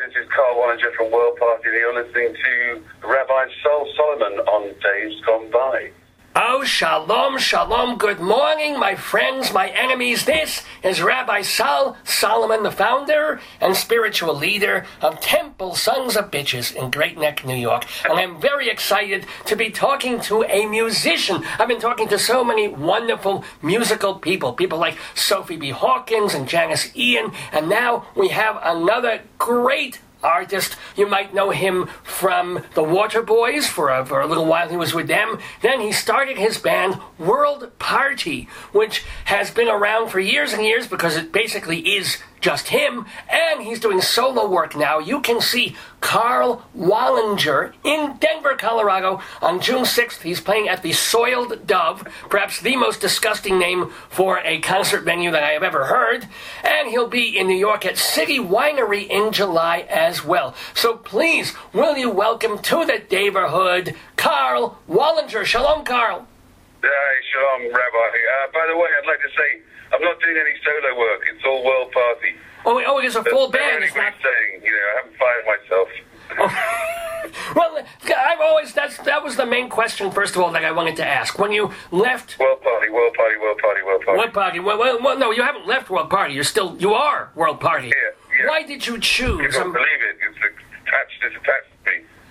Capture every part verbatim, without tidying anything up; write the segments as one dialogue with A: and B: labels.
A: this is Carl Wallinger from World Party, and you're listening to Rabbi Sol Solomon on Days Gone By.
B: Oh, shalom, shalom, good morning, my friends, my enemies. This is Rabbi Sol Solomon, the founder and spiritual leader of Temple Sons of Bitches in Great Neck, New York. And I'm very excited to be talking to a musician. I've been talking to so many wonderful musical people, people like Sophie B. Hawkins and Janice Ian, and now we have another great artist. You might know him from the Waterboys. For a, for a little while he was with them. Then he started his band World Party, which has been around for years and years because it basically is just him, and he's doing solo work now. You can see Carl Wallinger in Denver, Colorado on June sixth. He's playing at the Soiled Dove, perhaps the most disgusting name for a concert venue that I have ever heard. And he'll be in New York at City Winery in July as well. So please, will you welcome to the neighborhood, Carl Wallinger. Shalom, Carl.
A: Hi, shalom, Rabbi. Uh, by the way, I'd like to say, I'm not doing any solo work. It's all World Party.
B: Oh, oh, it is a full
A: That's
B: band.
A: It's
B: not
A: saying, you know, I haven't fired myself.
B: Oh. Well, I've always that's that was the main question. First of all, that I wanted to ask when you left
A: World Party, World Party, World Party, World Party.
B: World Party. Well, well, well, no, you haven't left World Party. You're still you are World Party.
A: Yeah, yeah.
B: Why did you choose?
A: You can't
B: um,
A: believe it. It's attached. It's attached to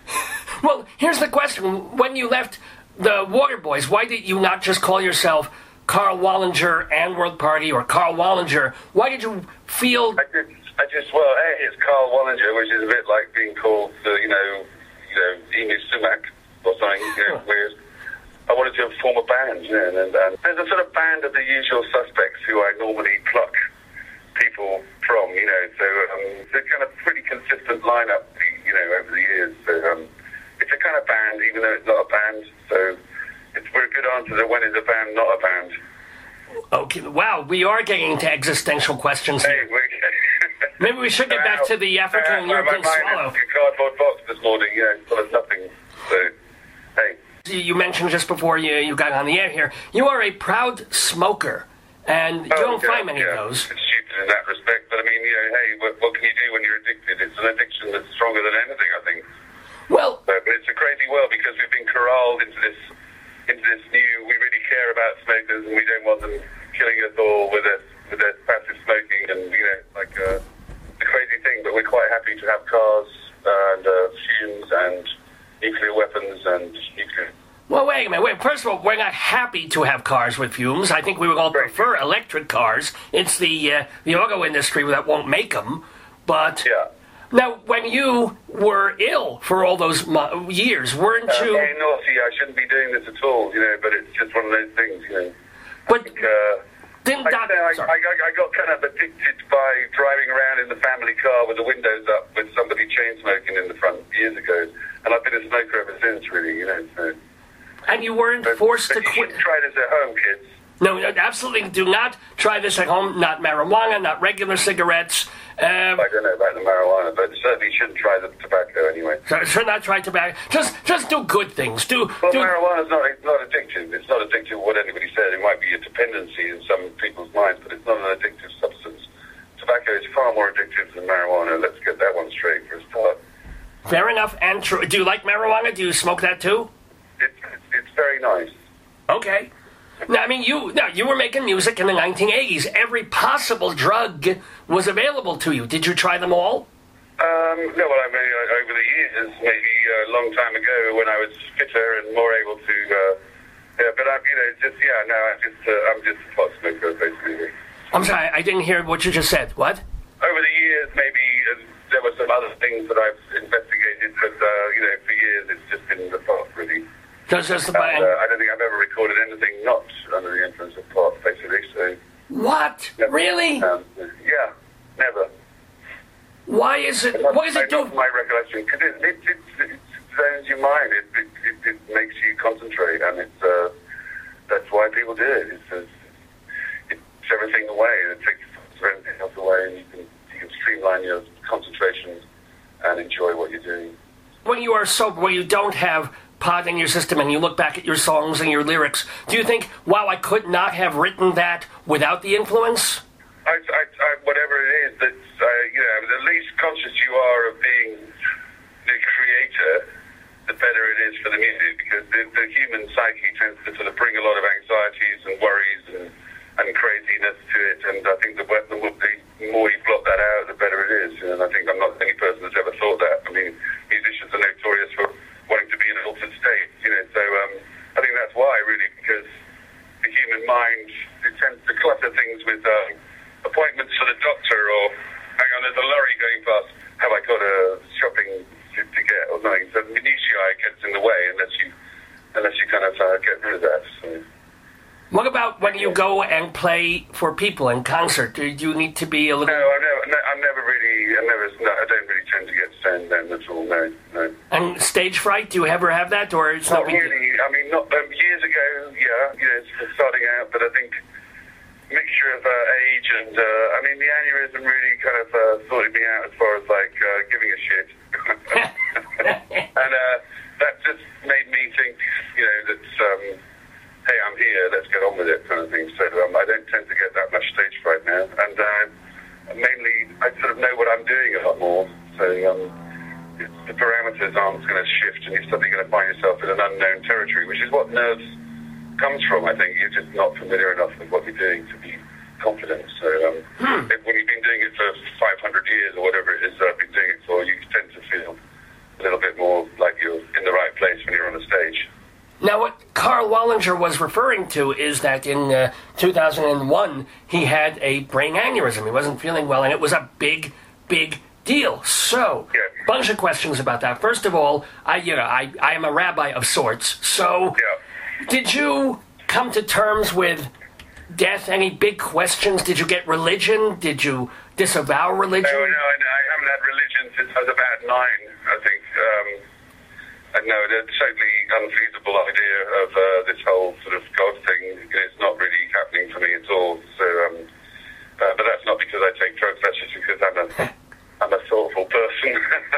A: me.
B: Well, here's the question: when you left the Waterboys, why did you not just call yourself Carl Wallinger and World Party, or Carl Wallinger? Why did you feel?
A: I just, I just, well, hey, it's Carl Wallinger, which is a bit like being called, uh, you know, you know, Emu Sumac or something. You know, whereas I wanted to form a band, you know, and, and, and there's a sort of band of the usual suspects who I normally pluck people from, you know. So um, it's a kind of pretty consistent lineup, you know, over the years. So um, it's a kind of band, even though it's not a band. So. It's a good answer to when is a band not a band.
B: Okay, wow, we are getting into existential questions here.
A: Hey, we,
B: Maybe we should get back to the African and European
A: my, my
B: swallow.
A: mind is a cardboard box this morning, yeah, it's full of nothing. So, hey.
B: You mentioned just before you, you got on the air here, you are a proud smoker, and you
A: oh,
B: don't
A: yeah,
B: find many
A: yeah.
B: of those.
A: It's stupid in that respect, but I mean, you know, hey, what, what can you do when you're addicted? It's an addiction that's stronger than anything, I think.
B: Well,
A: but, but it's a crazy world because we've been corralled into this into this new, we really care about smokers and we don't want them killing us all with their, with their passive smoking and, you know, like uh, it's a crazy thing, but we're quite happy to have cars and uh, fumes and nuclear weapons and nuclear...
B: Well, wait a minute. Wait, first of all, we're not happy to have cars with fumes. I think we would all
A: Right.
B: prefer electric cars. It's the uh, the auto industry that won't make them. But
A: Yeah.
B: now, when you were ill for all those mo- years, weren't
A: Uh,
B: you?
A: hey, naughty, I shouldn't be doing this at all, you know, but it's just one of those things, you know.
B: But
A: I think, uh,
B: didn't
A: I,
B: doc-
A: say I,
B: sorry.
A: I, got, I got kind of addicted by driving around in the family car with the windows up with somebody chain smoking in the front years ago. And I've been a smoker ever since, really, you know. So.
B: And you weren't
A: But,
B: forced
A: but
B: to
A: you
B: quit.
A: should try this at home, kids.
B: No, no, absolutely do not try this at home. Not marijuana, not regular cigarettes. Um,
A: I don't know about the marijuana, but certainly you shouldn't try the tobacco anyway.
B: so- should not try tobacco. Just, just do good things. Do,
A: Well,
B: do.
A: marijuana's not, it's not addictive. It's not addictive, what anybody said. It might be a dependency in some people's minds, but it's not an addictive substance. Tobacco is far more addictive than marijuana. Let's get that one straight for a start.
B: Fair enough and true. Do you like marijuana? Do you smoke that too?
A: It's, it's, it's very nice.
B: Okay. Now, I mean, you now you were making music in the nineteen eighties. Every possible drug was available to you. Did you try them all?
A: Um, no, well, I mean, uh, over the years, maybe a long time ago when I was fitter and more able to, uh, yeah, but I'm, you know, just, yeah, no, I'm just, uh, I'm just a pot smoker, basically.
B: I'm sorry, I didn't hear what you just said. What?
A: Over the years, maybe uh, there were some other things that I've investigated, but, uh, you know, for years it's just been the pot, really.
B: Does this the
A: And, uh, I don't think I've ever recorded anything not under the influence of pot, basically, so...
B: What?
A: Never.
B: Really?
A: Um, yeah, never.
B: Why is it?
A: Not,
B: What does it do?
A: not my recollection, because it, it, it, it zones your mind, it, it, it, it makes you concentrate, and it's, uh, that's why people do it. It's, it's, it takes everything away, and it takes everything else away, and you can, you can streamline your concentration and enjoy what you're doing.
B: When you are sober, when you don't have pot in your system and you look back at your songs and your lyrics, do you think, wow, I could not have written that without the influence?
A: I, I, I, whatever it is, that's, uh, you know, the least conscious you are of being the creator, the better it is for the music, because the, the human psyche tends to sort of bring a lot of anxieties and worries and, and craziness to it, and I think the, the, the more you blot that out, the better it is, and I think I'm not the only person that's ever thought that. I mean, musicians are notorious for wanting to be in an altered state, you know, so um, I think that's why, really, because the human mind, it tends to clutter things with um, appointments for the doctor, or, hang on, there's a lorry going past, have I got a shopping to, to get, or something. So minutiae gets in the way unless you unless you kind of uh, get rid of that. So.
B: What about when you go and play for people in concert? Do you need to be a little...
A: No, I'm never, no, I'm never really, I'm never, no, I don't really tend to get stoned then at all, no, no.
B: And stage fright, do you ever have that, or it's
A: not
B: not
A: really? I mean, not um, years ago, yeah, you know, it's starting out, but I think mixture of uh, age and, uh, I mean, the aneurysm really kind of uh, sorted me out as far as, like, uh, giving a shit. And uh, that just made me think, you know, that, um, hey, I'm here, let's get on with it, kind of thing. So um, I don't tend to get that much stage fright now. And uh, mainly, I sort of know what I'm doing a lot more. So um, it's, the parameters aren't going to shift, and you're suddenly going to find yourself in an unknown territory, which is what nerves comes from, I think. You're just not familiar enough with what you're doing to be confident. So um,
B: hmm.
A: if, when you've been doing it for five hundred years or whatever it is that I've been doing it for, you tend to feel a little bit more like you're in the right place when you're on the stage.
B: Now, what Karl Wallinger was referring to is that in uh, two thousand one, he had a brain aneurysm. He wasn't feeling well, and it was a big, big deal. So, a
A: yeah.
B: bunch of questions about that. First of all, I, you know, I, I am a rabbi of sorts. So,
A: yeah.
B: did you come to terms with death? Any big questions? Did you get religion? Did you disavow religion?
A: No, no, I, I haven't had religion since I was about nine, I think. Um, and no, the totally unfeasible idea of uh, this whole sort of God thing is not really happening for me at all. So, um, uh, but that's not because I take drugs. That's just because I'm a I'm a thoughtful person.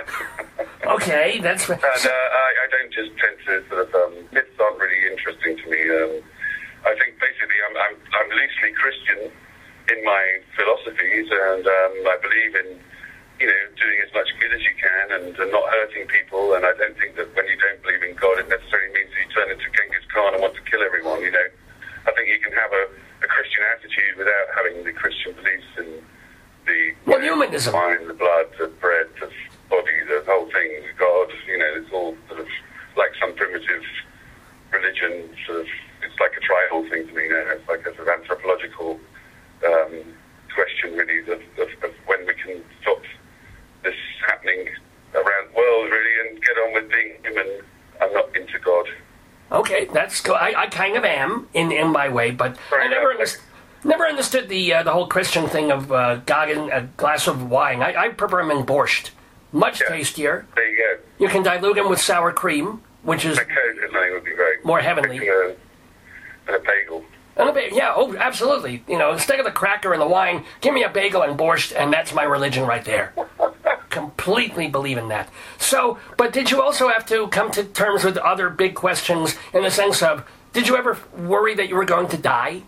B: Okay, that's.
A: And uh, I, I don't just tend to sort of um, myths aren't really interesting to me. Um, I think basically I'm I'm I'm loosely Christian in my philosophies, and um, I believe in, you know, doing as much good as you can and, and not hurting people. And I don't think that when you don't believe in God, it necessarily means that you turn into Genghis Khan and want to kill everyone. You know, I think you can have a, a Christian attitude without having the Christian beliefs in the
B: Well,
A: know,
B: humanism,
A: wine, the blood, the bread, the body, the whole thing. God, you know, it's all sort of like some primitive religion. Sort of, it's like a tribal thing to me now. It's like a sort of anthropological um, question, really, of, of, of when we can stop this happening around the world, really, and get on with being human. I'm not into God.
B: Okay, that's cool. I, I kind of am in, in my way, but
A: Very
B: I never
A: lovely.
B: understood, never understood the uh, the whole Christian thing of uh, God in a glass of wine. I, I prefer him in borscht. Much
A: Yeah.
B: tastier.
A: There you go.
B: You can dilute him with sour cream, which is
A: A Coke or something would be great.
B: more heavenly.
A: And a, and a bagel.
B: And a ba- yeah, oh, absolutely. You know, instead of the cracker and the wine, give me a bagel and borscht, and that's my religion right there. Completely believe in that. So, but did you also have to come to terms with other big questions in the sense of, did you ever worry that you were going to die?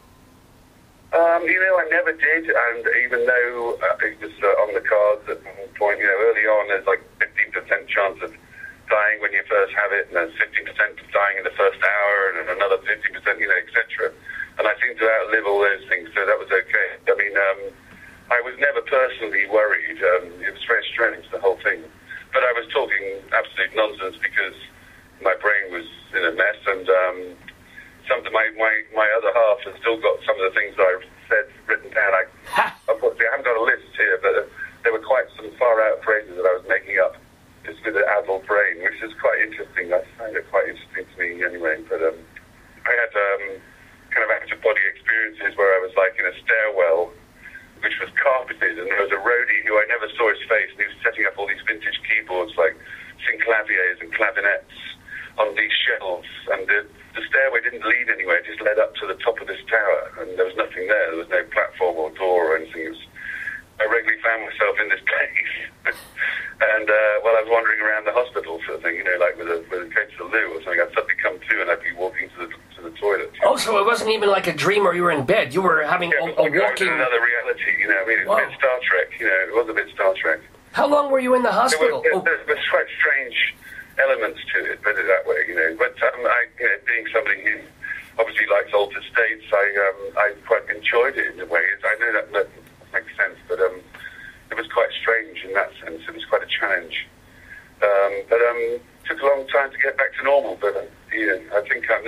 A: Um, you know, I never did, and even though uh, it was uh, on the cards at one point, you know, early on, there's like fifteen percent chance of dying when you first have it, and there's fifteen percent of dying in the first hour, and another fifty percent, you know, et cetera. And I seemed to outlive all those things, so that was okay. I mean, um, I was never personally worried. Um, it was very strange, the whole thing. But I was talking absolute nonsense because my brain was in a mess, and um, some of my, my, my other half has still got some of the things that I've said written down. I, unfortunately, I haven't got a list here, but uh, there were quite some far-out phrases that I was making up just with an adult brain, which is quite interesting. I find it quite interesting to me anyway. But um, I had um, kind of out-of-body experiences where I was like in a stairwell, which was carpeted, and there was a roadie who I never saw his face, and he was setting up all these vintage keyboards like synclaviers and clavinets on these shelves, and the, the stairway didn't lead anywhere, it just led up to the top of this tower, and there was nothing there, there was no platform or door or anything. It was, I regularly found myself in this place, and uh, while I was wandering around the hospital sort of thing, you know, like with a, with a going to the loo or something, I'd suddenly come to and I'd be walking to the, to the the toilet.
B: Oh, so it wasn't even like a dream where you were in bed. You were having
A: Yeah,
B: a,
A: it was
B: a
A: like
B: walking...
A: another reality, you know. I mean, it was
B: Wow.
A: a bit Star Trek, you know. It was a bit Star Trek.
B: How long were you in the
A: There
B: hospital?
A: were,
B: Oh,
A: there, there was quite strange elements to it, put it that way, you know. But um, I, you know, being somebody who obviously likes altered states, I um, I quite enjoyed it in a way. I know that that makes sense, but um, it was quite strange in that sense. It was quite a challenge. Um, but um, it took a long time to get back to normal, but uh, yeah, I think I'm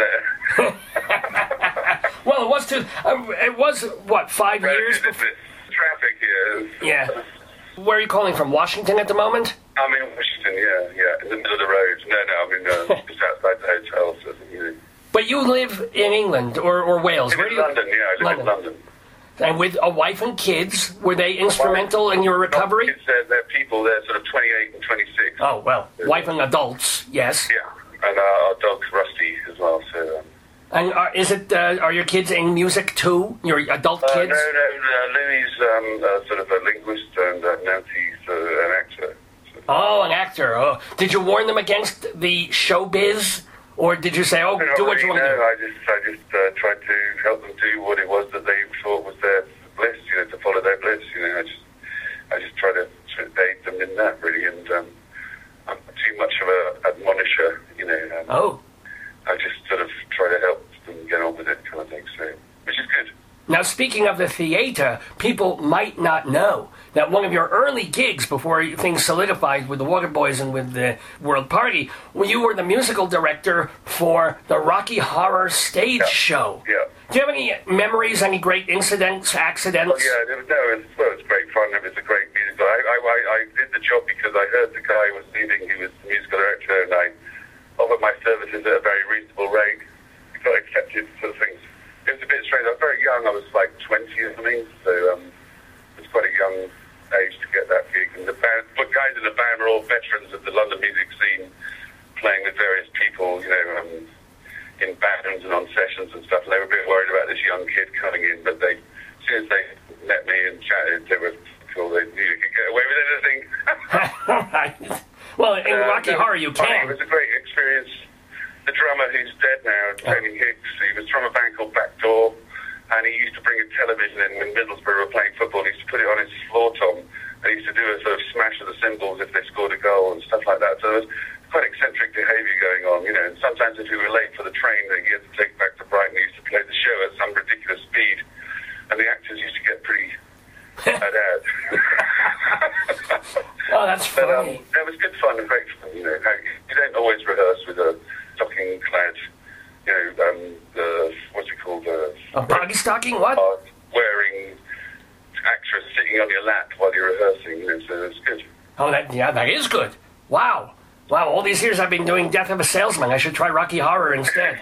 A: there.
B: well, it was to, uh, it was, what, five years?
A: There's
B: before-
A: traffic here.
B: Yeah. Where are you calling from? Washington at the moment?
A: I'm in Washington, yeah, yeah, in the middle of the road. No, no, I'm in uh, just outside the hotel. So, you know.
B: But you live in England or, or Wales.
A: I'm
B: Where
A: in
B: do you?
A: London, yeah, I live
B: London.
A: in London.
B: And with a wife and kids, were they instrumental in your recovery?
A: Kids, they're, they're people, they're sort of twenty-eight and twenty-six.
B: Oh, well, wife and adults, yes.
A: Yeah, and uh, our dog Rusty as well, so... Um,
B: And are, is it? Uh, are your kids in music too? Your adult
A: uh,
B: kids?
A: no, no, uh, Louis um, uh, sort of a linguist and uh, Nancy's uh, an actor. So.
B: Oh, an actor. Oh. Did you warn them against the showbiz? Or did you say, oh,
A: Not
B: do what
A: really,
B: you want
A: no,
B: to do?
A: I just, I just uh, tried to help them do what it was that they thought was their bliss, you know, to follow their bliss. You know, I just, I just try to sort of aid them in that, really. And um, I'm not too much of a admonisher, you know. Um,
B: Oh.
A: I just sort of try to help them get on with it, kind of thing. So, which is good.
B: Now, speaking of the theater, people might not know that one of your early gigs before things solidified with the Waterboys and with the World Party, well, you were the musical director for the Rocky Horror stage
A: Yeah.
B: show.
A: Yeah.
B: Do you have any memories, any great incidents, accidents?
A: Well, yeah, it was, no, it was, well, it was great fun. It was a great musical. I, I, I, I did the job because I heard the guy was leaving. He was the musical director, and I offered my services at a very reasonable rate. He got accepted for things. It was a bit strange. I was very young. I was like twenty or something, so um, it was quite a young age to get that gig. And the band, the guys in the band were all veterans of the London music scene, playing with various people, you know, um, in bands and on sessions and stuff. And they were a bit worried about this young kid coming in, but they, as soon as they met me and chatted, they were cool. They knew they could get away with anything.
B: Right. Well, in
A: Uh,
B: Rocky
A: no,
B: Horror, you
A: funny,
B: can.
A: It was a great experience. The drummer who's dead now, Tony Hicks, he was from a band called Backdoor, and he used to bring a television in when Middlesbrough were playing football. He used to put it on his floor tom, and he used to do a sort of smash of the cymbals if they scored a goal and stuff like that. So there was quite eccentric behaviour going on, you know. And sometimes if we were late for the train that he had to take back to Brighton, he used to play the show at some ridiculous speed, and the actors used to get pretty bad out.
B: Oh, that's
A: But um,
B: funny.
A: it was good fun and great fun, you know. You don't always rehearse with a stocking-clad, you know, um, the, what's it called? Uh,
B: A body stocking? What?
A: uh, wearing actress sitting on your lap while you're rehearsing, you know, so it's good.
B: Oh, that yeah, that is good. Wow. Wow, all these years I've been doing Death of a Salesman. I should try Rocky Horror instead.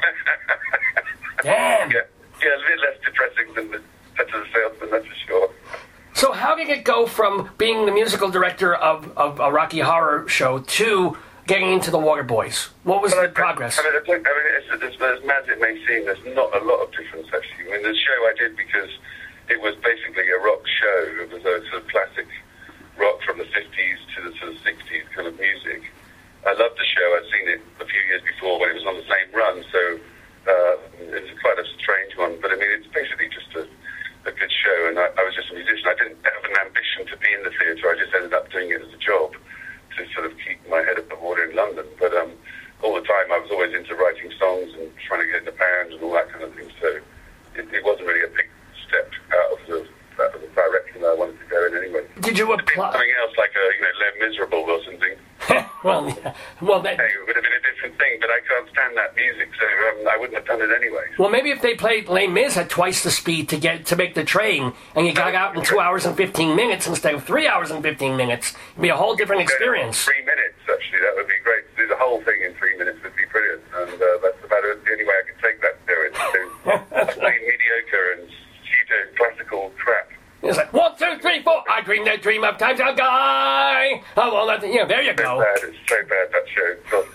B: Damn.
A: Yeah, yeah, a bit less depressing than the Death of the Salesman, that's for sure.
B: So how did it go from being the musical director of, of a Rocky Horror show to getting into the Waterboys? What was the progress?
A: I mean, I think, I mean it's, it's, as mad as it may seem, there's not a lot of difference, actually. I mean, the show I did because it was basically a rock show. It was a sort of classic rock from the fifties to the sort of sixties kind of music. I loved the show. I'd seen it a few years before when it was on the same run, so uh, it was quite a strange one. But, I mean, it's basically just a, a good show, and I, I was just a musician. I didn't have an ambition to be in the theatre. I just ended up doing it as a job to sort of keep my head above water in London. But um, all the time I was always into writing songs and trying to get in the band and all that kind of thing. So it, it wasn't really a big step out of the, out of the direction that I wanted to go in anyway.
B: Did you apply?
A: Something else like a, you know, Les Miserables or something.
B: well, yeah. well, that,
A: Hey, it would have been a different thing, but I can't stand that music, so um, I wouldn't have done it anyway.
B: well, maybe if they played Les Mis at twice the speed to get to make the train, and you got out in two hours and fifteen minutes instead of three hours and fifteen minutes, it'd be a whole different experience.
A: Three minutes, actually, that would be great. To do the whole thing in three minutes would be brilliant, and uh, that's about it. The only way I could take that to it. So, playing mediocre and pseudo classical crap.
B: It's like one, two, three, four. I dream that dream of times I'll die. Oh, well, that, yeah, there you
A: It's
B: go.
A: bad. It's so bad, that show. God.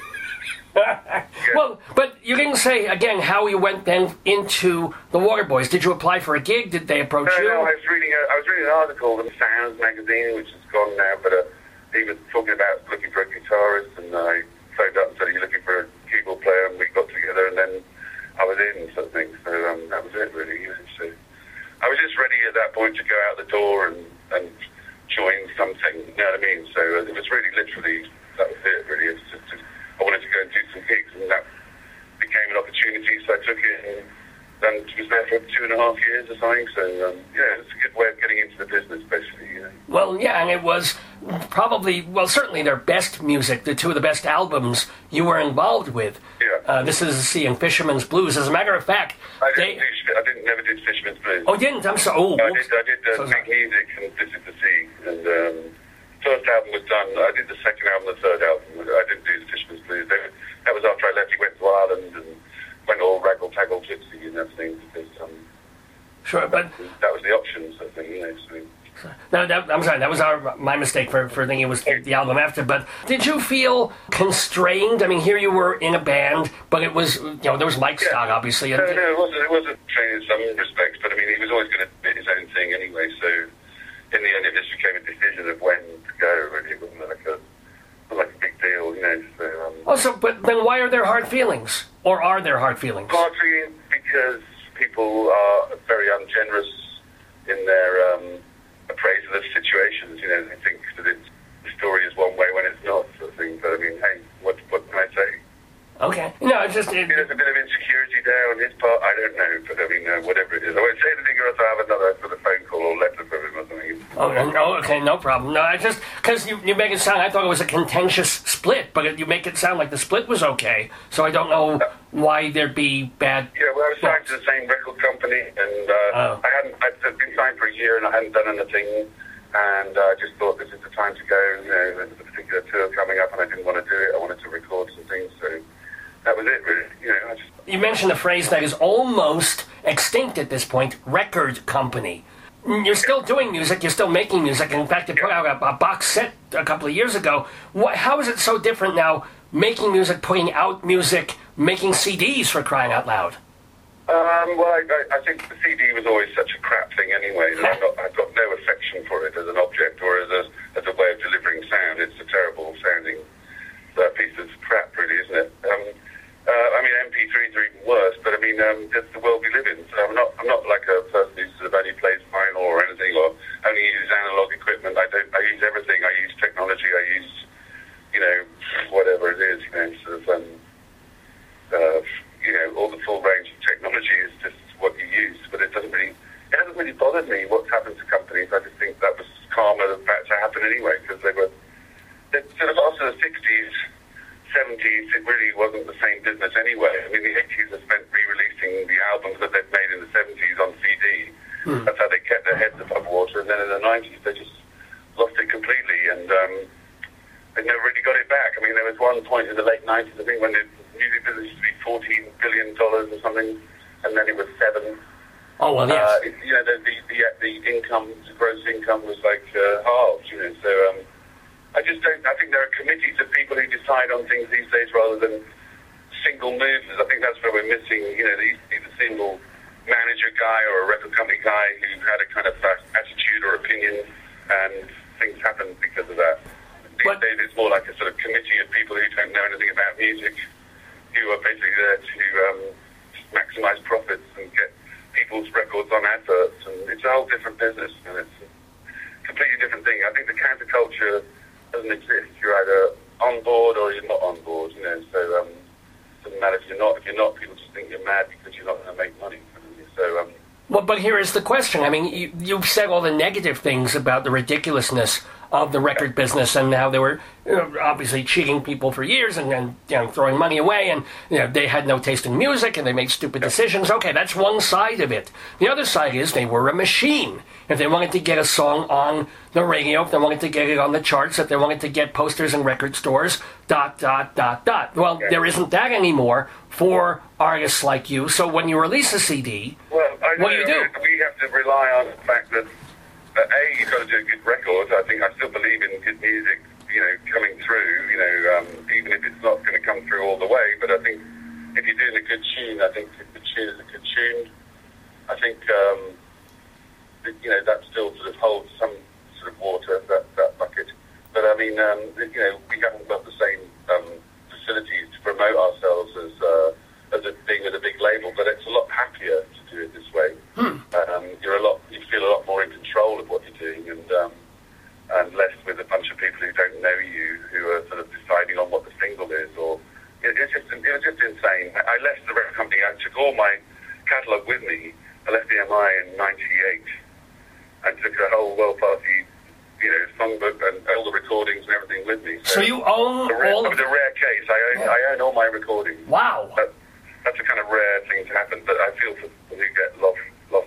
B: Well, but you didn't say again how you went then into the Waterboys. Did you apply for a gig? Did they approach
A: No,
B: you?
A: no, I was reading a, I was reading an article in Sounds magazine, which is gone now, but uh, he was talking about looking for a guitarist, and I phoned up and said, "Are you looking for a keyboard player?" And we got together, and then I was in, sort of thing. So um, that was it, really. You know, so I was just ready at that point to go out the door and, and join something. You know what I mean? So it was really literally, that was it, really. It was just, just, I wanted to go and do some gigs, and that became an opportunity, so I took it and, and was there for two and a half years or something. So um, yeah, it's a good way of getting into the business, basically. You know?
B: Well, yeah, and it was probably, well, certainly their best music, the two of the best albums you were involved with.
A: Yeah.
B: Uh, this is See and Fisherman's Blues. As a matter of fact,
A: I
B: they...
A: didn't, do, I didn't never did Fisherman's Blues.
B: Oh, didn't? I'm sorry. Oh,
A: I did, I did uh,
B: so
A: Big Music and This Is the Sea. And um, first album was done. I did the second album, the third album. I didn't do the Fisherman's Blues. They, that was after I left. He went to Ireland and went all raggle-taggle gypsy and everything because um,
B: sure, but
A: that was the option, sort of thing, you know. So.
B: No, that, I'm sorry, that was our, my mistake for, for thinking it was the album after, but did you feel constrained? I mean, here you were in a band, but it was, you know, there was Mike Stock,
A: yeah.
B: obviously.
A: No, no, it wasn't, it wasn't trained in some respects, but I mean, he was always going to do his own thing anyway, so in the end it just became a decision of when to go, really. It wasn't like a, it wasn't like a big deal, you know. So, um,
B: oh, so, but then why are there hard feelings? Or are there hard feelings?
A: Hard feelings because people are very ungenerous in their um, appraisal of situations. You know, they think that it's, the story is one way when it's not, sort of thing. But I mean, hey, what, what can I say?
B: Okay. No, it's just... It,
A: I mean, there's a bit of insecurity there on his part. I don't know, but I mean, uh, whatever it is. I won't say anything or else I'll have another sort of phone call or letter from him or something.
B: Oh, no, okay, no problem. No, I just... Because you, you make it sound... I thought it was a contentious split, but it, you make it sound like the split was okay, so I don't know why there'd be bad...
A: Yeah, well, I was signed to the same record company, and uh,
B: oh.
A: I hadn't... I'd been signed for a year, and I hadn't done anything, and I uh, just thought this is the time to go. You know, there's a particular tour coming up, and I didn't want to do it. I wanted to record some things, so... That was it, really. You know, I just...
B: You mentioned a phrase that is almost extinct at this point, record company. You're still doing music, you're still making music, and in fact you put out a, a box set a couple of years ago. What, how is it so different now, making music, putting out music, making C Ds, for crying out loud?
A: Um, well, I, I, I think the C D was always such a crap thing anyway, that I've got, I've got no affection for it as an object or as a, as a way of delivering sound. It's a terrible sounding uh, piece of crap, really, isn't it? Um, Uh, I mean, M P threes are even worse, but I mean, um, that's the world we live in. So I'm not, I'm not like a person who sort of only plays vinyl or anything, or only uses analog equipment. I don't. I use everything. I use technology. I use, you know, whatever it is. You know, sort of, um, uh, you know, all the full range of technology is just what you use. But it doesn't really, it hasn't really bothered me what's happened to companies. I just think that was karma about to happen anyway, because they were, they sort of after the sixties. seventies, it really wasn't the same business anyway. I mean, the eighties are spent re-releasing the albums that they'd made in the seventies on C D. Hmm. That's how they kept their heads above water. And then in the nineties, they just lost it completely, and um, they never really got it back. I mean, there was one point in the late nineties, I think, when the music business used to be fourteen billion dollars or something, and then it was seven.
B: Oh, well, yes.
A: Uh, it, you know, the, the, the, the income, the gross income was like uh, halved, you know, so... Um, I just don't, I think there are committees of people who decide on things these days rather than single movers. I think that's where we're missing, you know, the, the single manager guy or a record company guy who had a kind of attitude or opinion, and things happen because of that. These
B: what?
A: days it's more like a sort of committee of people who don't know anything about music, who are basically there to um, maximise profits and get people's records on adverts, and it's a whole different business, and it's a completely different thing. I think the counterculture doesn't exist. You're either on board or you're not on board, you know, so um, it doesn't matter if you're not. If you're not, people just think you're mad because you're not going to make money. So, um...
B: Well, but here is the question. I mean, you, you've said all the negative things about the ridiculousness of the record business and how they were, you know, obviously cheating people for years and then, you know, throwing money away, and, you know, they had no taste in music and they made stupid decisions. Okay, that's one side of it. The other side is they were a machine. If they wanted to get a song on the radio, if they wanted to get it on the charts, if they wanted to get posters in record stores, dot, dot, dot, dot. Well, yeah. There isn't that anymore for artists like you. So when you release a C D,
A: well, I know,
B: what do you do?
A: We have to rely on the fact that, uh, A, you've got to do a good record. I think I still believe in good music, you know, coming through, you know, um, even if it's not going to come through all the way. But I think if you're doing a good tune, I think a good tune is a good tune. I think, um, that, you know, that still sort of holds some sort of water, that, that bucket. But I mean, um, you know, we haven't got the same um, facilities to promote ourselves as uh, as a, being with a big label. with me.
B: So, so you own
A: a rare,
B: all
A: of... It's a rare case. I own, yeah. I own all my recordings.
B: Wow.
A: That, that's a kind of rare thing to happen, but I feel for people who get lost, lost,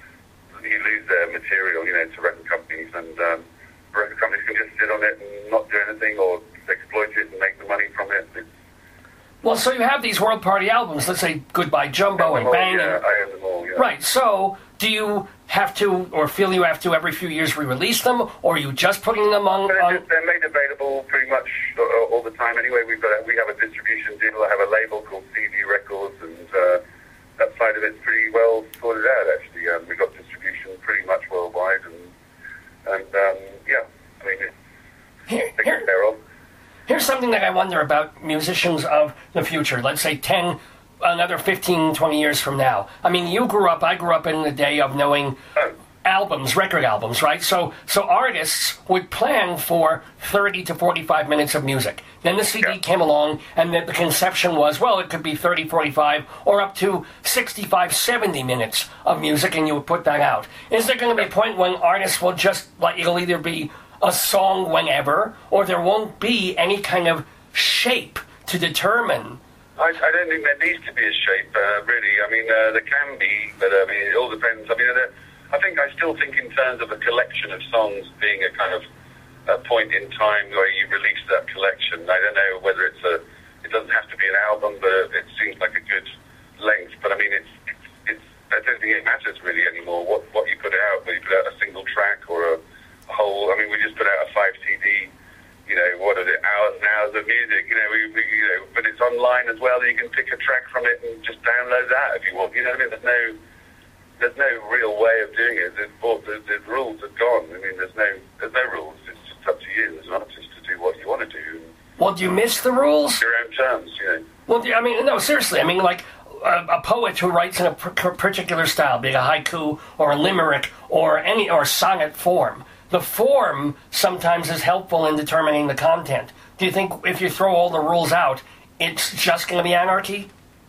A: who lose their material, you know, to record companies, and um, record companies can just sit on it and not do anything, or exploit it and make the money from it. It's,
B: well, so you have these World Party albums, let's say Goodbye Jumbo and
A: all,
B: Bang.
A: Yeah, I own them all, yeah.
B: Right, so do you have to, or feel you have to every few years re-release them, or are you just putting them on...
A: They're,
B: on...
A: Just, they're made available pretty much all the time anyway. We've got a, we have a distribution deal. I have a label called C D Records, and uh, that side of it's pretty well sorted out, actually. Um, we've got distribution pretty much worldwide, and, and um, yeah, I mean, it's
B: here,
A: taken
B: here,
A: care of.
B: Here's something that I wonder about musicians of the future, let's say ten, another fifteen, twenty years from now. I mean, you grew up, I grew up in the day of knowing
A: Oh.
B: albums, record albums, right? So so artists would plan for thirty to forty-five minutes of music. Then the C D
A: Yeah.
B: came along, and the, the conception was, well, it could be thirty, forty-five, or up to sixty-five, seventy minutes of music, and you would put that out. Is there going to be a point when artists will just, like, it'll either be a song whenever, or there won't be any kind of shape to determine?
A: I, I don't think there needs to be a shape, uh, really. I mean, uh, there can be, but I mean, it all depends. I mean, there, I think I still think in terms of a collection of songs being a kind of a point in time where you release that collection. I don't know whether it's a, it doesn't have to be an album, but it seems like a good length. But I mean, it's, it's, it's I don't think it matters really anymore what, what you put out, whether you put out a single track or a, a whole. I mean, we just put out a five C D. You know, what are it, hours and hours of music, you know, we, we, you know, but it's online as well, you can pick a track from it and just download that if you want, you know what I mean, there's no, there's no real way of doing it, the, the, the rules are gone, I mean, there's no, there's no rules, it's just up to you as an artist to do what you want to do.
B: Well, do you miss the rules?
A: Your own terms, you know.
B: Well, do you, I mean, no, seriously, I mean, like, a, a poet who writes in a pr- particular style, be it a haiku, or a limerick, or any, or sonnet form, the form sometimes is helpful in determining the content. Do you think if you throw all the rules out, it's just going to be anarchy?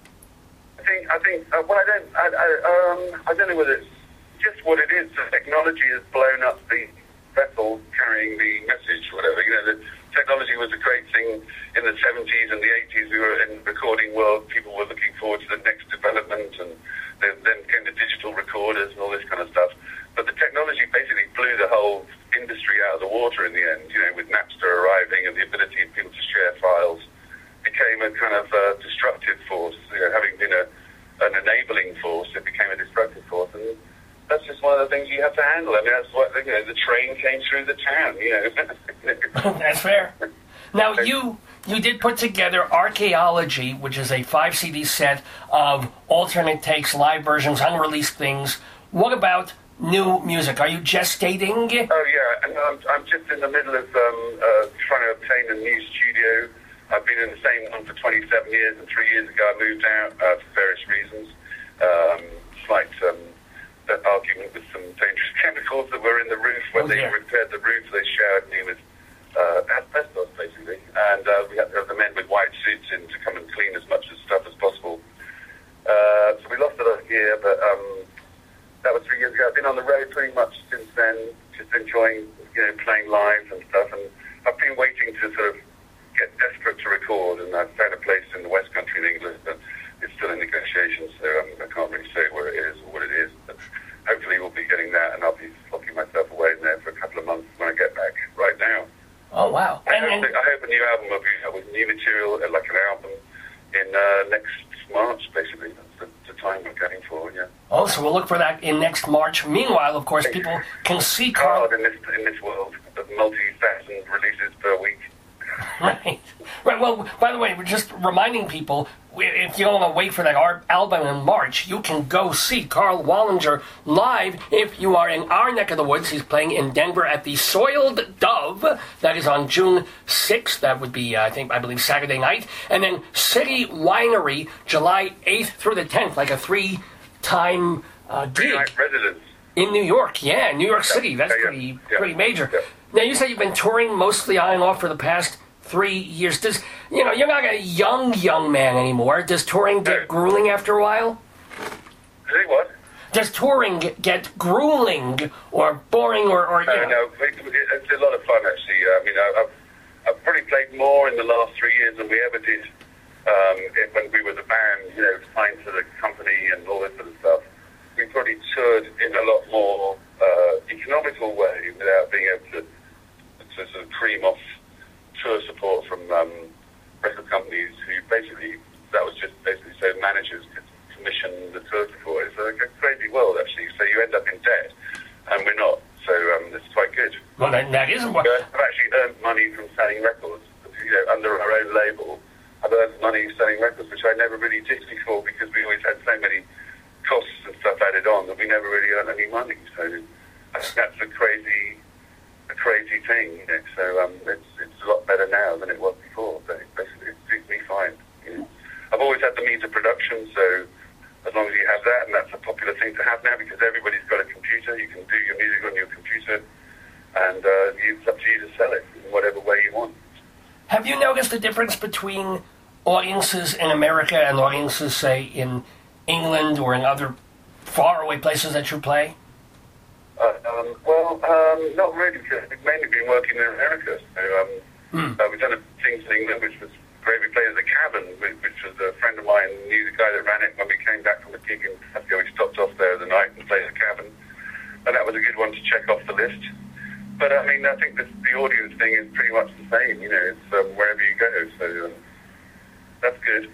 A: I think, I think, uh, well, I don't, I, I, um, I don't know whether it's just what it is. The technology has blown up the vessel carrying the message, whatever. You know, the technology was a great thing in the seventies and the eighties. We were in the recording world. People were looking forward to the next development, and then, then came the digital recorders and all this kind of stuff. But the technology basically blew the whole industry out of the water in the end, you know, with Napster arriving and the ability of people to share files became a kind of uh, destructive force. You know, having been a, an enabling force, it became a destructive force. And that's just one of the things you have to handle. I mean, that's what, you know, the train came through the town, you know.
B: That's fair. Now, you you did put together Archaeology, which is a five C D set of alternate takes, live versions, unreleased things. What about new music? Are you gestating?
A: Oh, yeah, and I'm, I'm just in the middle of um, uh, trying to obtain a new studio. I've been in the same one for twenty-seven years, and three years ago I moved out uh, for various reasons. Um, slight um, that argument with some dangerous chemicals that were in the roof. When
B: oh,
A: they
B: yeah.
A: repaired the roof, they showered me with uh, asbestos, basically. And uh, we had to have the men with white suits in to come and clean as much of the stuff as possible. Uh, so we lost a lot of gear, but... Um, That was three years ago. I've been on the road pretty much since then, just enjoying, you know, playing live and stuff. And I've been waiting to sort of get desperate to record, and I've found a place in the West Country in England, but it's still in negotiations, so um, I can't really say where it is or what it is. But hopefully we'll be getting that, and I'll be locking myself away in there for a couple of months when I get back right now.
B: Oh, wow.
A: I,
B: And,
A: hope,
B: and,
A: I hope a new album will be out with new material, uh, like an album, in uh, next March, basically. That's the, the time we're going for, yeah.
B: oh, so we'll look for that in next March. Meanwhile, of course, people can see Carl...
A: Hard in this, in this world of multi-thousand releases per week.
B: Right. Right. Well, by the way, we're just reminding people, if you don't want to wait for that art album in March, you can go see Karl Wallinger live if you are in our neck of the woods. He's playing in Denver at the Soiled Dove. That is on June sixth. That would be, uh, I think, I believe, Saturday night. And then City Winery, July eighth through the tenth, like a three-time uh, gig.
A: Three-night residence.
B: In New York, yeah, New York City. That's
A: yeah, yeah,
B: pretty
A: yeah.
B: pretty major.
A: Yeah.
B: Now, you said you've been touring mostly on and off for the past three years. Does, you know, you're not a young, young man anymore. Does touring get
A: No.
B: grueling after a while?
A: Say what?
B: Does touring get grueling or boring or, or you
A: No,
B: know?
A: no, it, it, it's a lot of fun, actually. I mean, I, I've, I've pretty more in the last three years than we ever did um, it, when we were the band, you know, signed to the company and all this sort of stuff. We probably toured in a lot more uh, economical way without being able to, to sort of cream off tour support from um, record companies who basically, that was just basically so managers could commission the tour support. It's like a crazy world, actually. So you end up in debt, and we're not. So um, it's quite good.
B: Well, that, that isn't what...
A: I've actually earned money from selling records, you know, under our own label. I've earned money selling records, which I never really did before because we always had so many costs and stuff added on that we never really earned any money. So that's a crazy, a crazy thing. You know? So um, it's it's a lot better now than it was before. But it basically, it suits me fine. You know? I've always had the means of production, so as long as you have that, and that's a popular thing to have now because everybody's got a computer. You can do your music on your computer, and uh, it's up to you to sell it in whatever way you want.
B: Have you noticed the difference between audiences in America and audiences, say, in England or in other faraway places that you play?
A: Uh, um, well, um, not really, because we've mainly been working in America. So um, mm. uh, we've done a thing in England, which was great. We played at the Cavern, which was a friend of mine knew the guy that ran it. When we came back from the gig in Glasgow, we stopped off there the night and played at the Cavern. And that was a good one to check off the list. But, I mean, I think this, the audience thing is pretty much the same. You know, it's um, wherever you go. So um, that's good.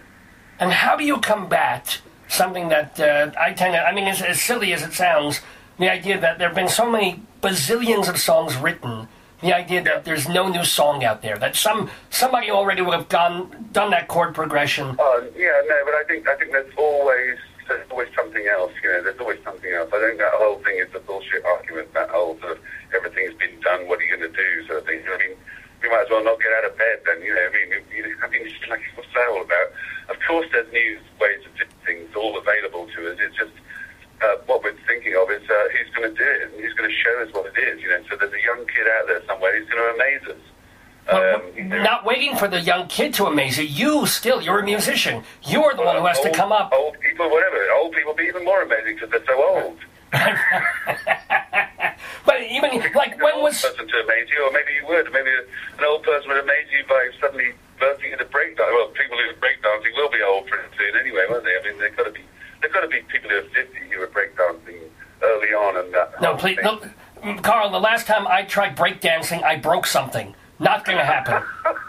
B: And how do you combat something that uh, I tend to... I mean, as, as silly as it sounds, the idea that there have been so many bazillions of songs written, the idea that there's no new song out there, that some somebody already would have gone, done that chord progression.
A: Oh, yeah, no, but I think I think there's always there's always something else, you know, there's always something else. I think that whole thing is a bullshit argument, that whole sort of everything has been done, what are you going to do sort of thing. I mean, we might as well not get out of bed then, you know, I mean, you, I mean it's like, what's that all about? Of course there's new ways of doing things all available to us, it's just uh, what we're thinking of is uh, who's going to do it, and who's going to show us what it is, you know, so there's a young kid out there somewhere who's going to amaze us.
B: Well, um, not waiting for the young kid to amaze you. You still, you're a musician. You're the well, one who has
A: old,
B: to come up.
A: Old people, whatever. Old people be even more amazing because they're so old.
B: But even, like, when was...
A: An old person to amaze you, or maybe you would. Maybe an old person would amaze you by suddenly bursting into breakdance. Well, people who are breakdancing will be old pretty soon anyway, won't they? I mean, they've got to be, they've got to be people who are fifty who are breakdancing early on and that.
B: No, please, no, Carl, the last time I tried breakdancing, I broke something. Not going to happen.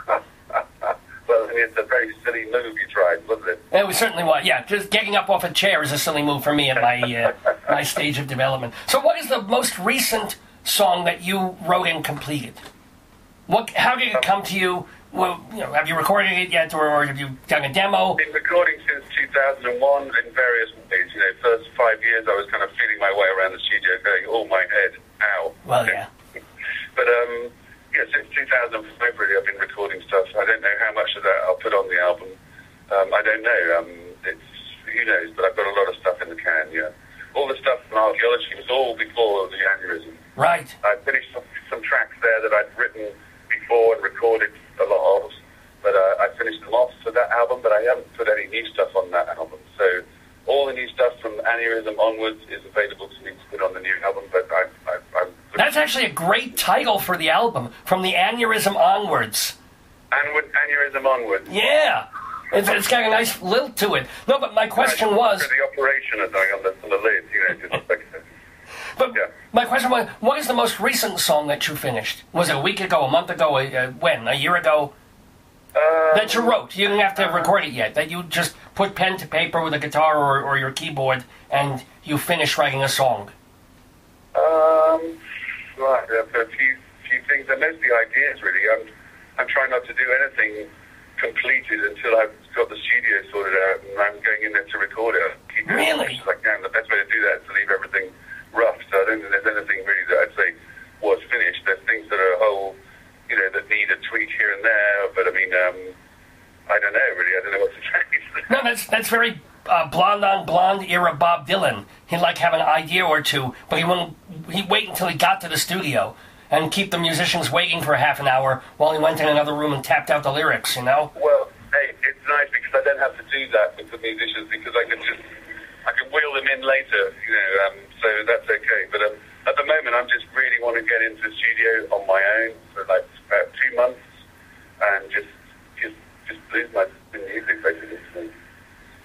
A: Well, it's a very silly move you tried, wasn't it?
B: It was certainly was. Yeah, just getting up off a chair is a silly move for me at my uh, my stage of development. So, what is the most recent song that you wrote and completed? What? How did it come to you? Well, you know, have you recorded it yet, or, or have you done a demo?
A: I've been recording since two thousand one in various ways. You know, first five years I was kind of feeling my way around the studio, going, "Oh, my head, ow."
B: Well, yeah.
A: But um. Yeah, since two thousand five, really, I've been recording stuff. I don't know how much of that I'll put on the album. Um, I don't know. Um, it's who knows, but I've got a lot of stuff in the can, yeah. All the stuff from Archaeology was all before the aneurysm.
B: Right.
A: I finished some, some tracks there that I'd written before and recorded a lot of, but uh, I finished them off for that album, but I haven't put any new stuff on that album. So all the new stuff from Aneurysm onwards is available to me to put on the new album, but I'm... I'm, I'm
B: That's actually a great title for the album, From the Aneurysm Onwards.
A: Anward, Aneurysm Onwards.
B: Yeah. It's, it's got a nice lilt to it. No, but my question was...
A: For the operation or something on the, on the lid, you know, just like...
B: But yeah. My question was, what is the most recent song that you finished? Was it a week ago, a month ago, uh, when, a year ago?
A: Um,
B: that you wrote. You didn't have to record it yet. That you just put pen to paper with a guitar or, or your keyboard and you finish writing a song.
A: Um, right, there are a few, few things. They're mostly ideas, really. I'm, I'm trying not to do anything completed until I've got the studio sorted out and I'm going in there to record it. Keep it
B: really?
A: As much as I can. The best way to do that is to leave everything rough. So I don't think there's anything really that I'd say was finished. There's things that are whole, you know, that need a tweak here and there. But I mean, um, I don't know really. I don't know what to say.
B: No, that's that's very uh, blonde on blonde era Bob Dylan. He'd like have an idea or two, but he wouldn't. He'd wait until he got to the studio and keep the musicians waiting for a half an hour while he went in another room and tapped out the lyrics. You know.
A: Well, hey, it's nice because I don't have to do that with the musicians because I can just I can wheel them in later. You know, um, so that's okay. But um, at the moment, I'm just really want to get into the studio on my own for like about two months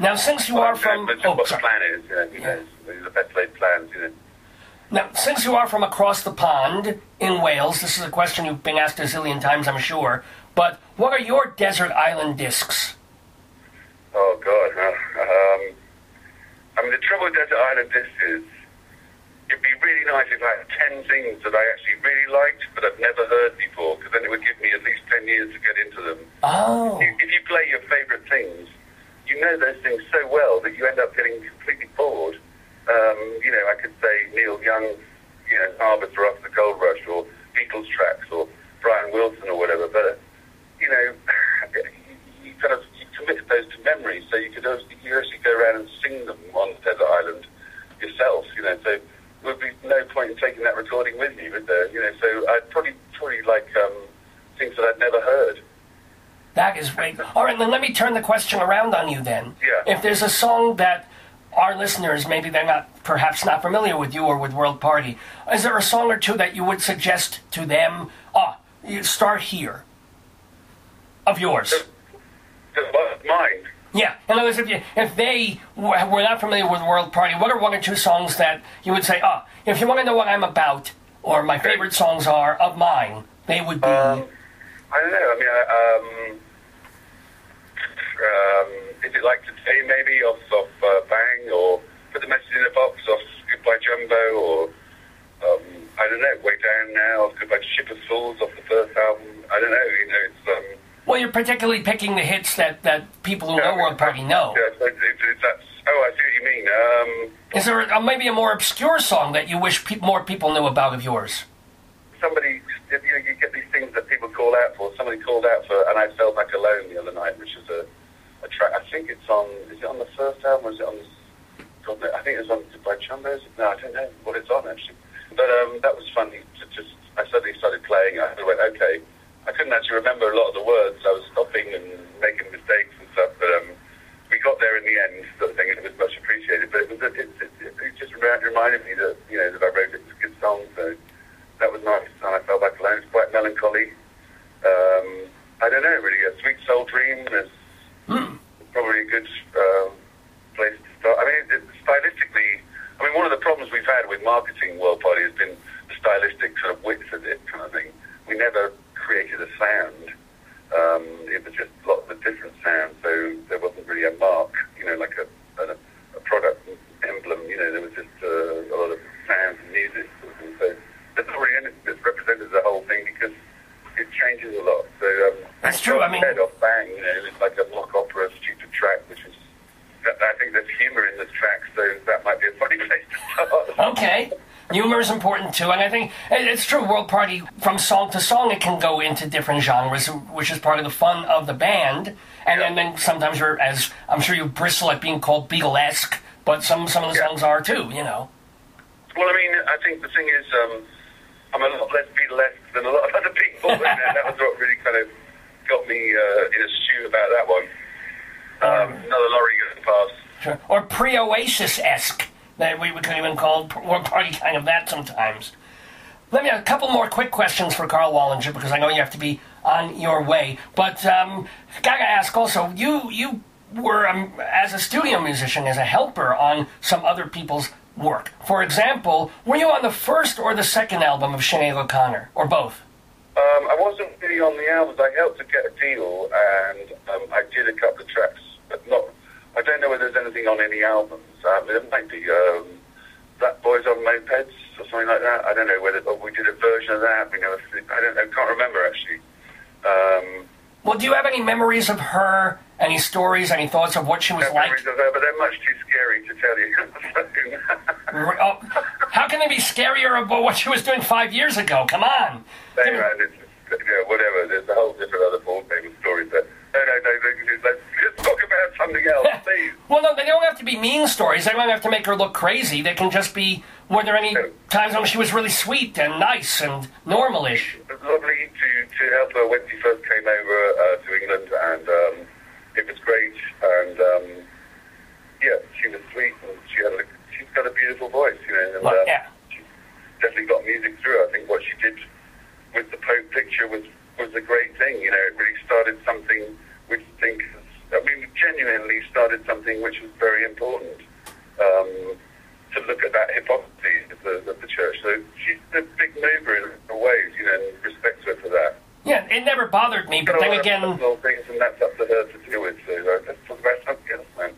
B: Now, since you are from...
A: But
B: Oh,
A: what the
B: sorry.
A: plan is, you know, you know, the best laid plans, you know.
B: Now, since you are from across the pond in Wales, this is a question you've been asked a zillion times, I'm sure, but what are your desert island discs?
A: Oh, God. Huh? Um, I mean, the trouble with Desert Island Discs is it'd be really nice if I had ten things that I actually really liked, but I've never heard before, because then it would give me at least ten years to get into them.
B: Oh.
A: If, if you play your favourite things, you know those things so well that you end up getting completely bored. Um, you know, I could say Neil Young's, you know, Harvester After the Gold Rush, or Beatles tracks, or Brian Wilson, or whatever, but, you know, you kind of you commit those to memory, so you could actually, you actually go around and sing them on Desert Island yourself, you know, so there would be no point in taking that recording with you, would there? You know, so I'd probably, probably like um, things that I'd never heard.
B: That is great. All right, then let me turn the question around on you then.
A: Yeah.
B: If there's a song that our listeners, maybe they're not, perhaps not familiar with you or with World Party, is there a song or two that you would suggest to them? Ah, you start here. Of yours.
A: Just, just what? Mine?
B: Yeah. In other words, if, you, if they w- were not familiar with World Party, what are one or two songs that you would say, ah, if you want to know what I'm about, or my favorite songs are of mine, they would be...
A: Um, I don't know. I mean, I, um, um, is it like today, maybe, off, off uh, Bang, or Put the Message in a Box off Goodbye Jumbo, or, um, I don't know, Way Down Now off Goodbye Ship of Fools off the first album. I don't know, you know, it's... Um,
B: Well, you're particularly picking the hits that, that people who
A: yeah,
B: know World Party know.
A: Yeah, so it's, it's, that's... Oh, I see what you mean. Um,
B: Is there a, maybe a more obscure song that you wish pe- more people knew about of yours?
A: somebody, you know, you get these things that people call out for. Somebody called out for And I Fell Back Alone the other night, which is a, a track. I think it's on, is it on the first album or is it on the, God, no, I think it's on Goodbye Jumbo. No, I don't know what it's on, actually. But um, that was funny. To just, I suddenly started playing. I went, okay. I couldn't actually remember a lot of the words. I was stopping and making mistakes and stuff, but um, we got there in the end, sort of thing, and it was much appreciated. But it, was, it, it, it, it just reminded me that, you know, that I wrote it was a good song, so that was nice. And I Fell Back Alone. It's quite melancholy. Um, I don't know, really. A Sweet Soul Dream is
B: Mm.
A: probably a good um, place to start. I mean, it, stylistically, I mean, one of the problems we've had with marketing World Party has been the stylistic sort of width of it, kind of thing. We never created a sound. Um, it was just lots of different sounds, so there wasn't really a mark, you know, like a, a, a product emblem. You know, there was just uh, a lot of sounds and music. Sort of thing. So there's not really anything that's represented the whole thing because it changes a lot. So um,
B: That's true. I mean,
A: Head Off Bang, you know, it's like a mock opera, stupid track, which is. I think there's humour in this track, so that might be a funny place to start.
B: okay. Humor is important too, and I think it's true. World Party, from song to song, it can go into different genres, which is part of the fun of the band. And,
A: Yeah.
B: and then sometimes you're, as I'm sure you bristle at being called Beatlesque, but some some of the
A: Yeah.
B: songs are too. You know.
A: Well, I mean, I think the thing is, um, I'm a lot less Beatlesque than a lot of other people, and that was what really kind of got me uh, in a stew about that one. Um, another lorry goes past.
B: Sure. Or pre-Oasis-esque. That we, we could even call World Party kind of that sometimes. Let me a couple more quick questions for Karl Wallinger, because I know you have to be on your way. But um, gotta ask also, you you were um, as a studio musician, as a helper on some other people's work. For example, were you on the first or the second album of Sinead O'Connor, or both?
A: Um, I wasn't really on the albums. I helped to get a deal, and um, I did a couple of tracks, but not. I don't know whether there's anything on any albums. Um, there might be um, Black Boys on Mopeds or something like that. I don't know whether but we did a version of that. We never. I don't know. Can't remember actually. Um,
B: Well, do you have any memories of her? Any stories? Any thoughts of what she was like?
A: memories of her, but they're much too scary to tell you.
B: R- oh, how can they be scarier about what she was doing five years ago? Come on.
A: They, uh, it's, you know, whatever. There's a whole different other ball famous stories there. No, no, no. Let's, let's talk about something else, please.
B: Well, no, they don't have to be mean stories. They don't have to make her look crazy. They can just be, were there any times when she was really sweet and nice and normal-ish?
A: It was lovely to, to help her when she first came over uh, to England, and um, it was great. And um, yeah, she was sweet, and she had a, she's got a beautiful voice, you know. And,
B: Well,
A: uh,
B: yeah.
A: she definitely got music through. I think what she did with the Pope picture was was a great thing. You know, it really started something which I think, I mean, genuinely started started something which was very important, um, to look at that hypocrisy of the, of the church. So she's a big mover in her ways, you know, and respect her for that.
B: Yeah, it never bothered me, but then again...
A: Things, and that's up to her to deal with, so uh, let's talk about something else, man.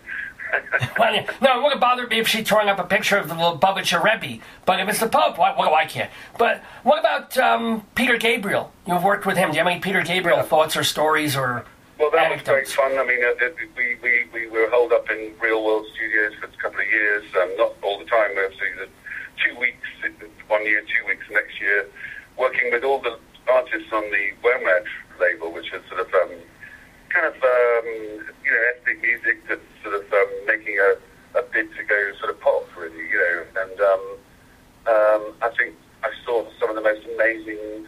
B: Well, yeah, no, it wouldn't bother me if she throwing up a picture of the little Lubavitcher Rebbe. But if it's the Pope, what, what do I care? But what about um, Peter Gabriel? You've worked with him. Do you have any Peter Gabriel yeah. thoughts or stories or
A: Well, that
B: anecdotes?
A: was great fun. I mean, uh, we, we, we were holed up in Real World Studios for a couple of years. Um, not all the time, obviously. The two weeks, one year, two weeks next year, working with all the artists on the WOMAD label, which is sort of... Um, kind of, um, you know, ethnic music that's sort of um, making a, a bid to go sort of pop, really, you know. And um, um, I think I saw some of the most amazing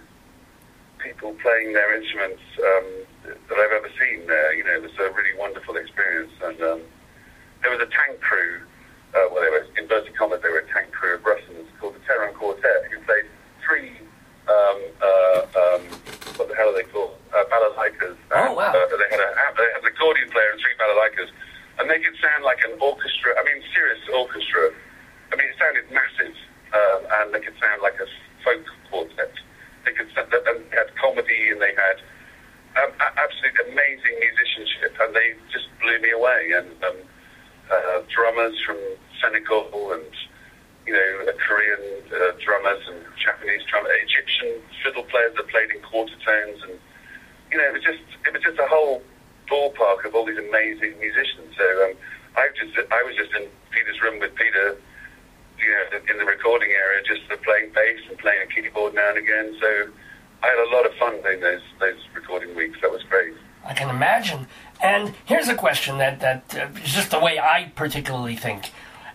A: people playing their instruments um, that I've ever seen there. You know, it was a really wonderful experience. And um, there was a tank crew, uh, well, they were, in inverted commas, they were a tank crew of Russians called the Tehran Quartet, who played three, um, uh, um, what the hell are they called? Uh, balalaikas.
B: Oh, wow.
A: Uh, they, had a, they had an accordion player and three balalaikas, and they could sound like an orchestra. I mean, serious orchestra. I mean, it sounded massive, um, and they could sound like a folk quartet. They could, and they had comedy, and they had um, absolutely amazing musicianship, and they just blew me away. And um, uh, drummers from Senegal, and you know, Korean uh, drummers and Japanese drummers, Egyptian fiddle players that played in quarter tones, and you know, it was just it was just a whole ballpark of all these amazing musicians. So um, I just I was just in Peter's room with Peter, you know, in the recording area, just playing bass and playing a keyboard now and again. So I had a lot of fun doing those those recording weeks. That was great.
B: I can imagine. And here's a question that that uh, is just the way I particularly think.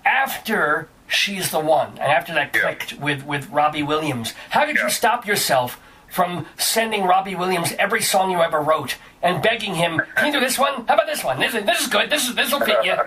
B: After She's the One, and after that clicked yeah. with with Robbie Williams, how did yeah. you stop yourself from sending Robbie Williams every song you ever wrote and begging him, can you do this one? How about this one? This is, this is good. This is this will fit you.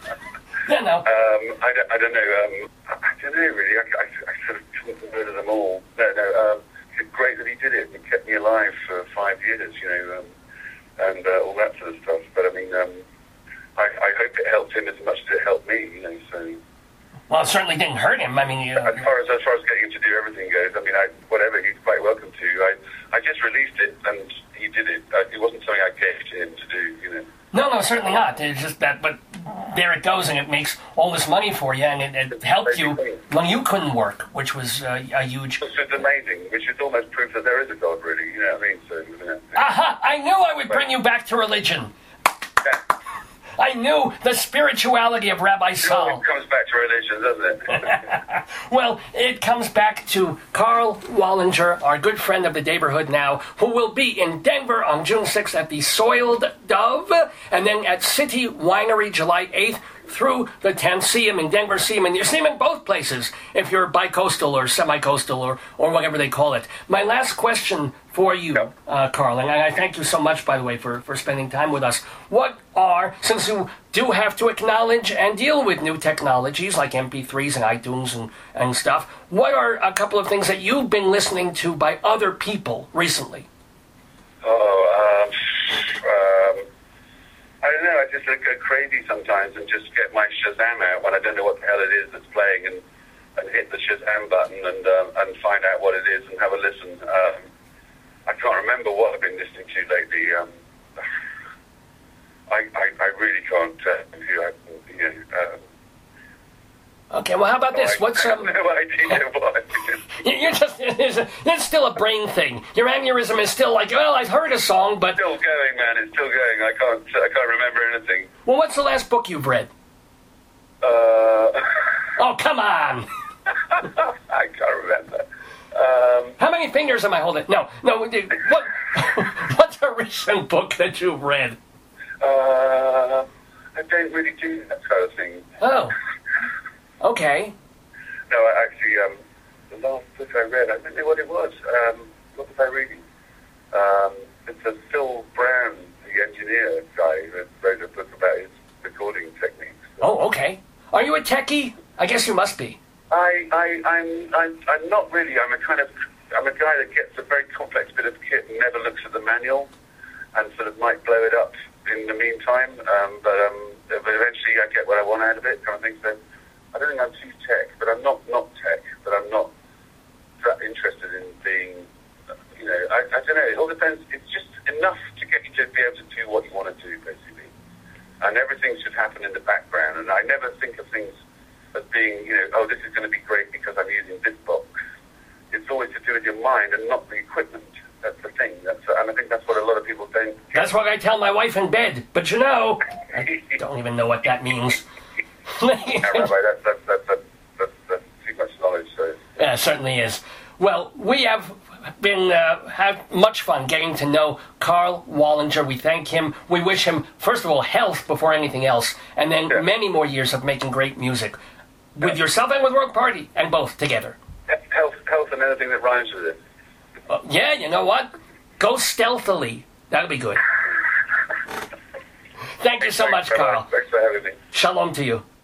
B: You know.
A: Um, I, don't, I don't know. Um, I don't know, really. I, I, I sort of couldn't heard of them all. No, no. Um, it's great that he did it. It kept me alive for five years, you know, um, and uh, all that sort of stuff. But, I mean, um, I, I hope it helped him as much as it helped me, you know, so...
B: Well, it certainly didn't hurt him. I mean, you...
A: As far as as far as getting him to do everything goes, I mean, I, whatever, he's quite welcome to. I I just released it, and he did it. Uh, it wasn't something I gave to him to do, you know.
B: No, no, certainly not. It's just that, but there it goes, and it makes all this money for you, and it, it helped you when you couldn't work, which was uh, a huge...
A: Which is amazing, which is almost proof that there is a God, really, you know what I mean? So, you know,
B: Aha! I knew I would bring you back to religion.
A: Yeah.
B: I knew the spirituality of Rabbi Saul.
A: It comes back to religion, doesn't it?
B: Well, it comes back to Karl Wallinger, our good friend of the neighborhood now, who will be in Denver on June sixth at the Soiled Dove, and then at City Winery July eighth through the tenth. See him in Denver, see him in... You see him in both places, if you're bi-coastal or semi-coastal or, or whatever they call it. My last question for you, uh, Karl, and I thank you so much, by the way, for, for spending time with us. What are, since you do have to acknowledge and deal with new technologies like M P threes and iTunes and, and stuff, what are a couple of things that you've been listening to by other people recently?
A: Oh, um... um I don't know, I just go crazy sometimes and just get my Shazam out when I don't know what the hell it is that's playing, and, and hit the Shazam button and um, and find out what it is and have a listen. Um, I can't remember what I've been listening to lately. Um, I, I, I really can't tell you. I, you know, um,
B: Okay, well, how about this?
A: I
B: What's
A: have
B: um?
A: no idea what.
B: You're just it's, a, it's still a brain thing. Your aneurysm is still like, well, I've heard a song, but
A: It's still going, man. It's still going. I can't. I can't remember anything.
B: Well, what's the last book you've read?
A: Uh,
B: Oh, come on!
A: I can't remember. Um,
B: How many fingers am I holding? No, no. What? What's a recent book that you've read?
A: uh, I don't really do that kind of thing.
B: Oh, okay.
A: No, I actually, um, the last book I read, I don't know what it was. Um, what was I reading? Um, it's a Phil Brown, the engineer guy, who wrote a book about his recording techniques.
B: Oh, okay. Are you a techie? I guess you must be.
A: I, I, I'm, I'm, I'm not really. I'm a kind of, I'm a guy that gets a very complex bit of kit and never looks at the manual, and sort of might blow it up in the meantime, um, but um, eventually I get what I want out of it, kind of thing. So I don't think I'm too tech, but I'm not not tech, but I'm not that interested in being, you know, I, I don't know. It all depends. It's just enough to get you to be able to do what you want to do, basically, and everything should happen in the background. And I never think of things as being, you know, oh, this is going to be great because I'm using this box. It's always to do with your mind and not the equipment. That's the thing. That's, and I think that's what a lot of people don't get.
B: That's what I tell my wife in bed. But you know, I don't even know what that means.
A: Yeah, Rabbi, that's, that's, that's, that's, that's, that's too much knowledge. So.
B: Yeah, it certainly is. Well, we have been uh, had much fun getting to know Karl Wallinger. We thank him. We wish him, first of all, health before anything else, and then
A: yeah.
B: many more years of making great music with yeah. yourself and with Rogue Party, and both together.
A: Health, health, and anything that rhymes with it.
B: Uh, yeah, you know what? Go stealthily. That'll be good. Thank you so much, Karl.
A: Thanks for having me.
B: Shalom to you.